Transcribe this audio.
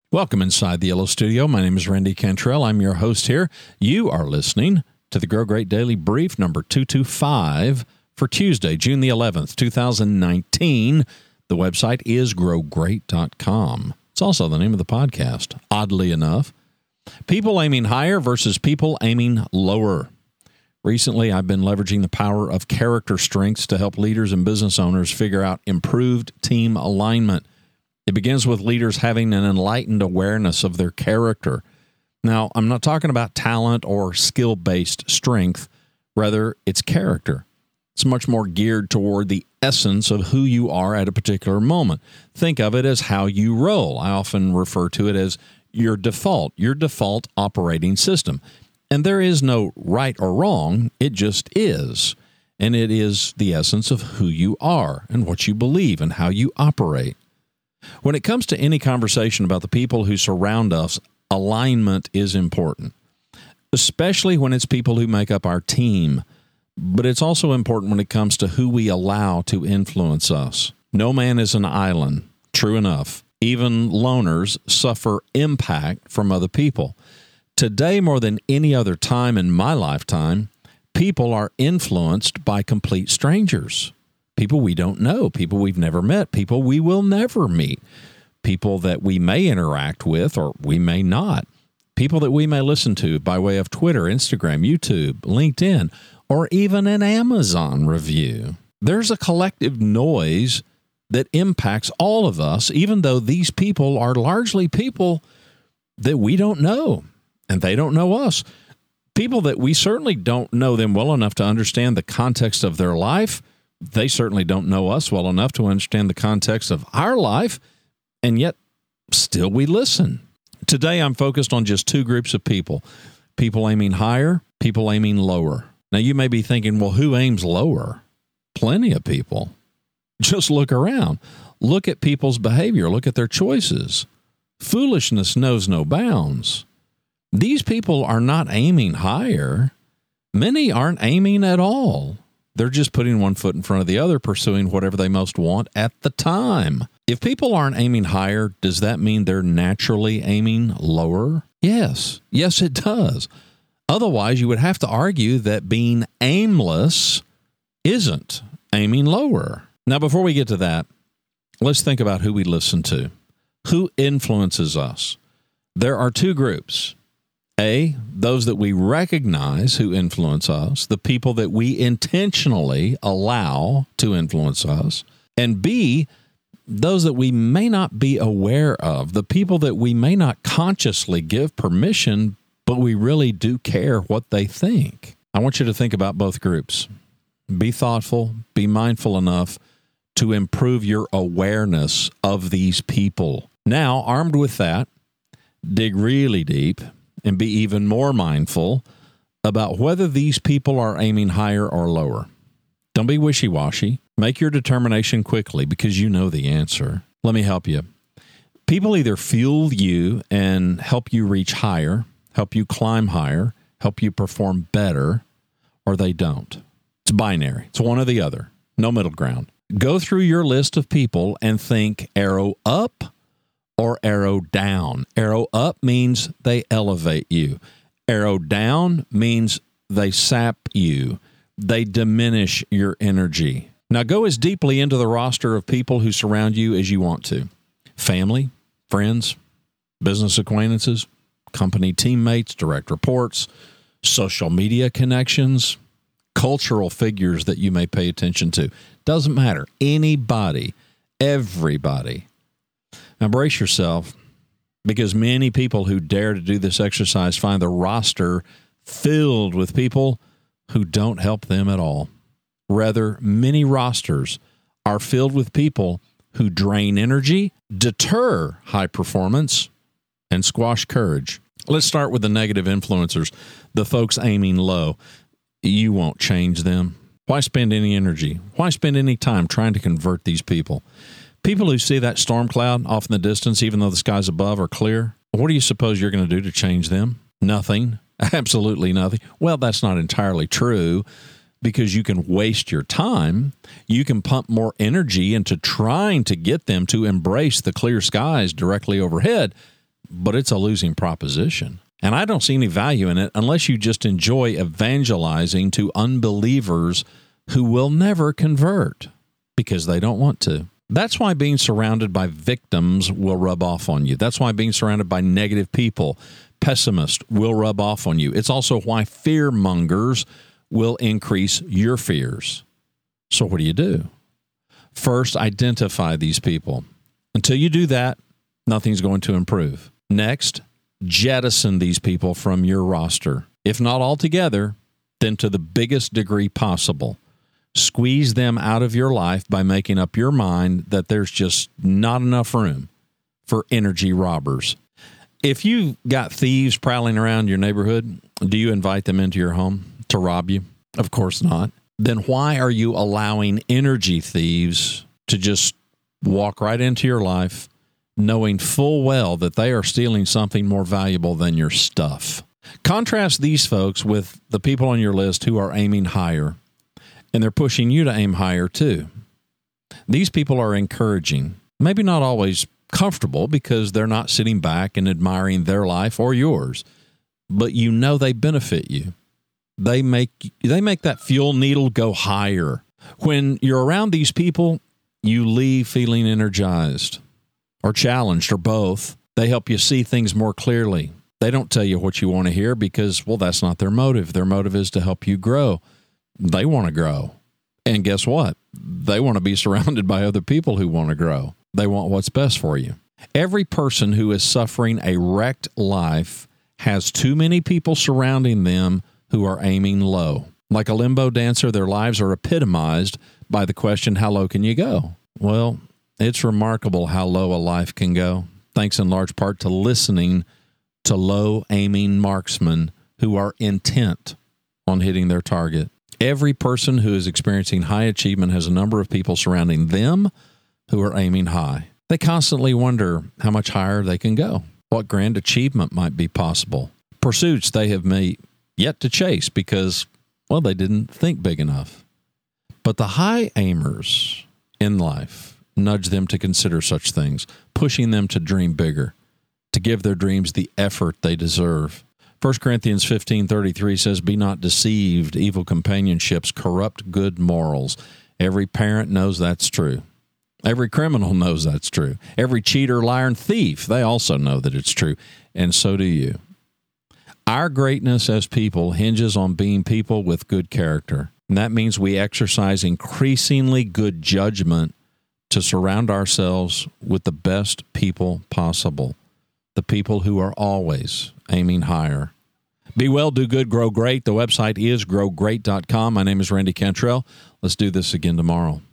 Welcome inside the Yellow Studio. My name is Randy Cantrell. I'm your host here. You are listening to the Grow Great Daily Brief number 225 for Tuesday, June the 11th, 2019. The website is growgreat.com. It's also the name of the podcast, oddly enough. People aiming higher versus people aiming lower. Recently, I've been leveraging the power of character strengths to help leaders and business owners figure out improved team alignment. It begins with leaders having an enlightened awareness of their character. Now, I'm not talking about talent or skill-based strength. Rather, it's character. It's much more geared toward the essence of who you are at a particular moment. Think of it as how you roll. I often refer to it as your default operating system. And there is no right or wrong. It just is. And it is the essence of who you are and what you believe and how you operate. When it comes to any conversation about the people who surround us, alignment is important, especially when it's people who make up our team. But it's also important when it comes to who we allow to influence us. No man is an island. True enough. Even loners suffer impact from other people. Today, more than any other time in my lifetime, people are influenced by complete strangers. People we don't know, people we've never met, people we will never meet, people that we may interact with or we may not, people that we may listen to by way of Twitter, Instagram, YouTube, LinkedIn, or even an Amazon review. There's a collective noise that impacts all of us, even though these people are largely people that we don't know, and they don't know us. People that we certainly don't know them well enough to understand the context of their life. They certainly don't know us well enough to understand the context of our life, and yet still we listen. Today I'm focused on just two groups of people aiming higher, people aiming lower. Now you may be thinking, well, who aims lower? Plenty of people. Just look around. Look at people's behavior. Look at their choices. Foolishness knows no bounds. These people are not aiming higher. Many aren't aiming at all. They're just putting one foot in front of the other, pursuing whatever they most want at the time. If people aren't aiming higher, does that mean they're naturally aiming lower? Yes. Yes, it does. Otherwise, you would have to argue that being aimless isn't aiming lower. Now, before we get to that, let's think about who we listen to. Who influences us? There are two groups. A, those that we recognize who influence us, the people that we intentionally allow to influence us. And B, those that we may not be aware of, the people that we may not consciously give permission, but we really do care what they think. I want you to think about both groups. Be thoughtful, be mindful enough to improve your awareness of these people. Now, armed with that, dig really deep and be even more mindful about whether these people are aiming higher or lower. Don't be wishy-washy. Make your determination quickly because you know the answer. Let me help you. People either fuel you and help you reach higher, help you climb higher, help you perform better, or they don't. It's binary. It's one or the other. No middle ground. Go through your list of people and think arrow up or arrow down. Arrow up means they elevate you. Arrow down means they sap you. They diminish your energy. Now go as deeply into the roster of people who surround you as you want to. Family, friends, business acquaintances, company teammates, direct reports, social media connections, cultural figures that you may pay attention to. Doesn't matter. Anybody, everybody. Now brace yourself, because many people who dare to do this exercise find the roster filled with people who don't help them at all. Rather, many rosters are filled with people who drain energy, deter high performance, and squash courage. Let's start with the negative influencers, the folks aiming low. You won't change them. Why spend any energy? Why spend any time trying to convert these people? People who see that storm cloud off in the distance, even though the skies above are clear, what do you suppose you're going to do to change them? Nothing. Absolutely nothing. Well, that's not entirely true, because you can waste your time. You can pump more energy into trying to get them to embrace the clear skies directly overhead. but it's a losing proposition. And I don't see any value in it unless you just enjoy evangelizing to unbelievers who will never convert because they don't want to. That's why being surrounded by victims will rub off on you. That's why being surrounded by negative people, pessimists, will rub off on you. It's also why fear mongers will increase your fears. So what do? First, identify these people. Until you do that, nothing's going to improve. Next, jettison these people from your roster. If not altogether, then to the biggest degree possible. Squeeze them out of your life by making up your mind that there's just not enough room for energy robbers. If you've got thieves prowling around your neighborhood, do you invite them into your home to rob you? Of course not. Then why are you allowing energy thieves to just walk right into your life, knowing full well that they are stealing something more valuable than your stuff? Contrast these folks with the people on your list who are aiming higher, and they're pushing you to aim higher too. These people are encouraging, maybe not always comfortable because they're not sitting back and admiring their life or yours, but you know they benefit you. They make that fuel needle go higher. When you're around these people, you leave feeling energized or challenged or both. They help you see things more clearly. They don't tell you what you want to hear because, well, that's not their motive. Their motive is to help you grow. They want to grow. And guess what? They want to be surrounded by other people who want to grow. They want what's best for you. Every person who is suffering a wrecked life has too many people surrounding them who are aiming low. Like a limbo dancer, their lives are epitomized by the question, how low can you go? Well, it's remarkable how low a life can go, thanks in large part to listening to low-aiming marksmen who are intent on hitting their target. Every person who is experiencing high achievement has a number of people surrounding them who are aiming high. They constantly wonder how much higher they can go, what grand achievement might be possible, pursuits they have yet to chase because, well, they didn't think big enough. But the high aimers in life nudge them to consider such things, pushing them to dream bigger, to give their dreams the effort they deserve. 1 Corinthians 15:33 says, "Be not deceived, evil companionships corrupt good morals." Every parent knows that's true. Every criminal knows that's true. Every cheater, liar, and thief, they also know that it's true. And so do you. Our greatness as people hinges on being people with good character. And that means we exercise increasingly good judgment to surround ourselves with the best people possible, the people who are always aiming higher. Be well, do good, grow great. The website is growgreat.com. My name is Randy Cantrell. Let's do this again tomorrow.